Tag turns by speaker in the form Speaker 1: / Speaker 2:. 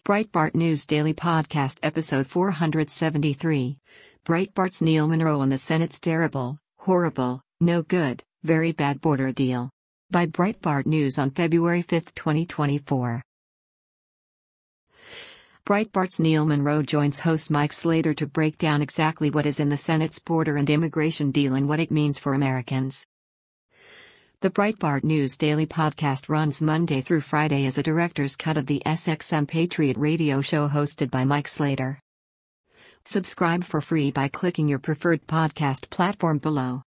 Speaker 1: Breitbart News Daily Podcast Episode 473. Breitbart's Neil Munro on the Senate's terrible, horrible, no good, very bad border deal. By Breitbart News on February 5, 2024. Breitbart's Neil Munro joins host Mike Slater to break down exactly what is in the Senate's border and immigration deal and what it means for Americans. The Breitbart News Daily Podcast runs Monday through Friday as a director's cut of the SXM Patriot radio show hosted by Mike Slater. Subscribe for free by clicking your preferred podcast platform below.